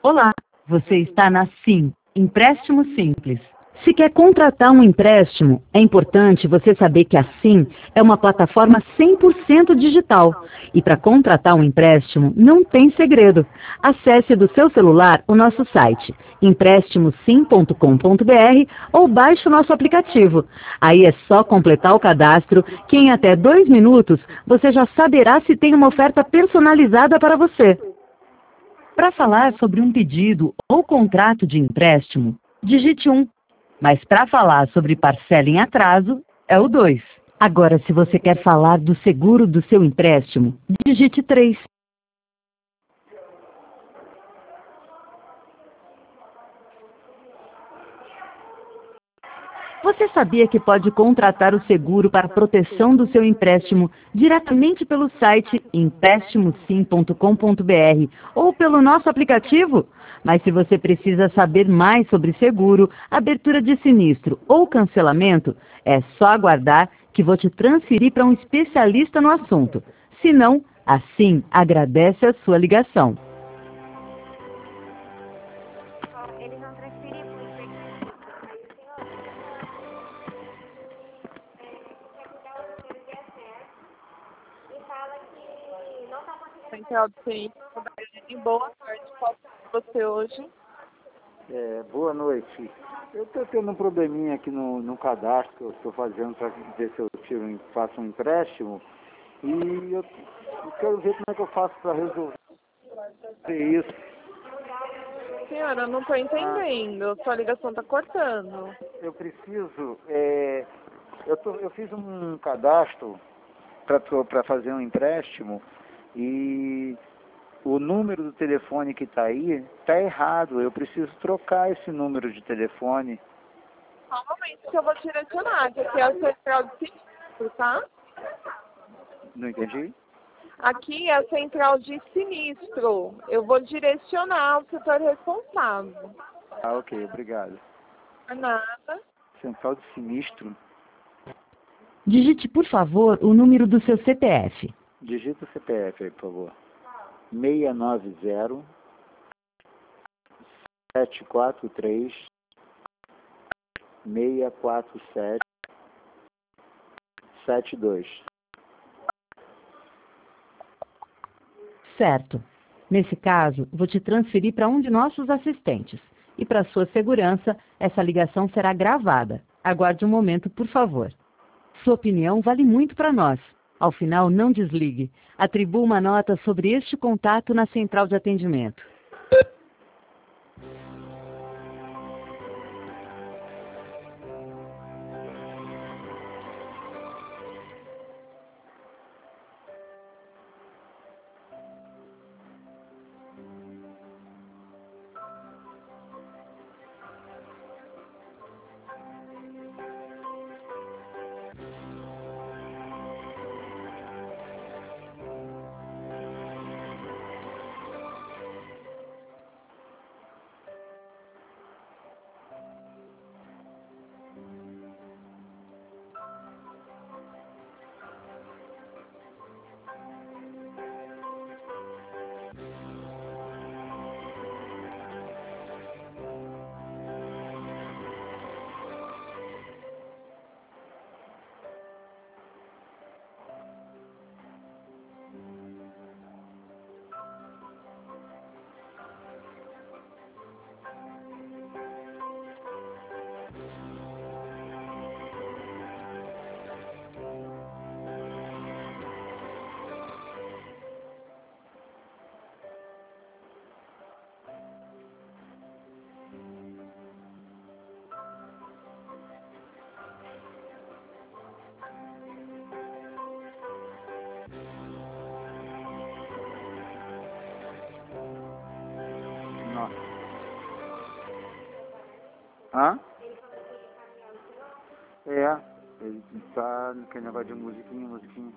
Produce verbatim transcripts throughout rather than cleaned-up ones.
Olá, você está na Sim, Empréstimo Simples. Se quer contratar um empréstimo, é importante você saber que a Sim é uma plataforma cem por cento digital. E para contratar um empréstimo, não tem segredo. Acesse do seu celular o nosso site, empréstimo sim ponto com ponto br, ou baixe o nosso aplicativo. Aí é só completar o cadastro, que em até dois minutos você já saberá se tem uma oferta personalizada para você. Para falar sobre um pedido ou contrato de empréstimo, digite um. Mas para falar sobre parcela em atraso, é o dois. Agora, se você quer falar do seguro do seu empréstimo, digite três. Você sabia que pode contratar o seguro para proteção do seu empréstimo diretamente pelo site empréstimo sim ponto com ponto br ou pelo nosso aplicativo? Mas se você precisa saber mais sobre seguro, abertura de sinistro ou cancelamento, é só aguardar que vou te transferir para um especialista no assunto. Se não, assim agradece a sua ligação. Eles vão transferir por e fala que não está conseguindo. Central de C I, boa tarde, posso ser você hoje? É, boa noite. Eu estou tendo um probleminha aqui no, no cadastro que eu estou fazendo para ver se eu tiro, um- faço um empréstimo. E eu, eu quero ver como é que eu faço para resolver isso. Senhora, eu não estou entendendo, sua ligação está cortando. Eu preciso, é, eu, tô, eu fiz um cadastro para fazer um empréstimo e o número do telefone que está aí está errado. Eu preciso trocar esse número de telefone. Só um momento que eu vou direcionar, que aqui é a central de sinistro, tá? Não entendi? Aqui é a central de sinistro. Eu vou direcionar o setor responsável. Ah, ok, obrigado. Não é nada. Central de Sinistro. Digite, por favor, o número do seu C P F. Digita o C P F aí, por favor. seis nove zero, sete quatro três, seis quatro sete, sete dois. Certo. Nesse caso, vou te transferir para um de nossos assistentes. E para sua segurança, essa ligação será gravada. Aguarde um momento, por favor. Sua opinião vale muito para nós. Ao final, não desligue. Atribua uma nota sobre este contato na central de atendimento. Nossa. Hã? É, ele tá naquele negócio de musiquinha, musiquinha.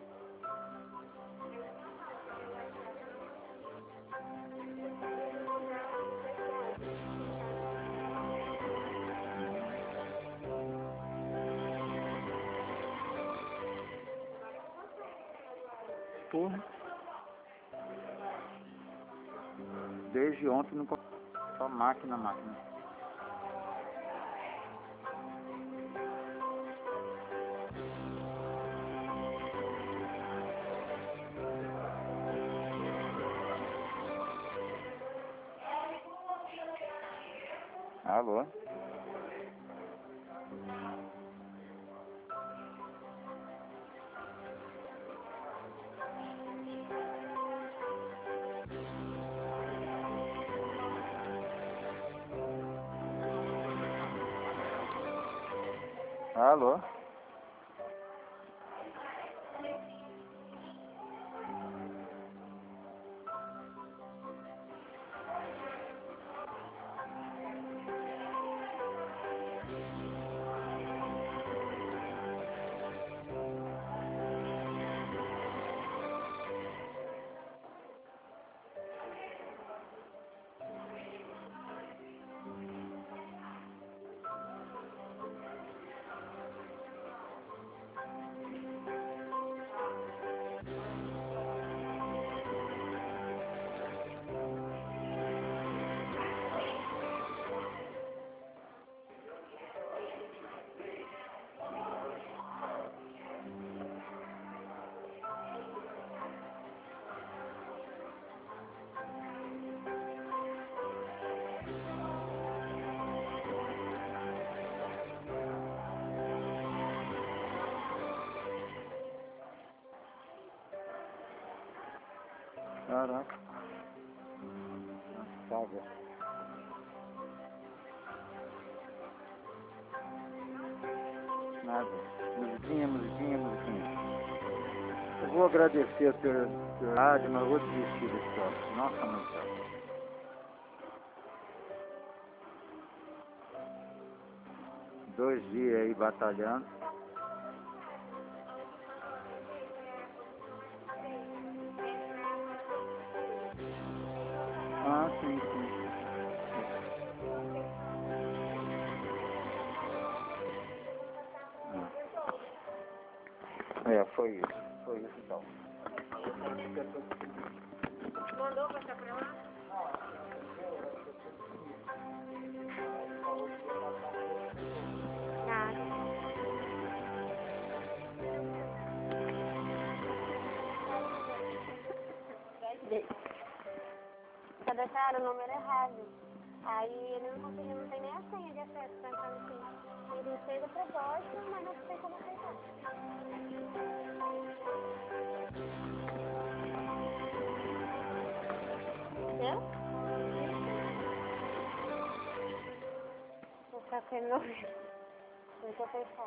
Porra. Desde ontem não... Só máquina, máquina. Alô? Alô? Caraca. Sabe. Nada. Musiquinha, musiquinha, musiquinha. Eu vou agradecer o teu, teu rádio, mas eu vou desistir desse troço. Nossa, mãe do céu. Dois dias aí batalhando. Ah, sim, sim. É, foi isso. Foi isso então. Mandou passar pra lá? Cadastrar o número errado. Aí ele não conseguiu, não tem nem a senha de acesso para entrar no sim. Ele fez a proposta, mas não tem como aceitar. Entendeu? Vou ficar com ele no ouvido. Deixa eu fechar.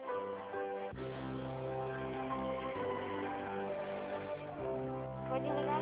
Vou desligar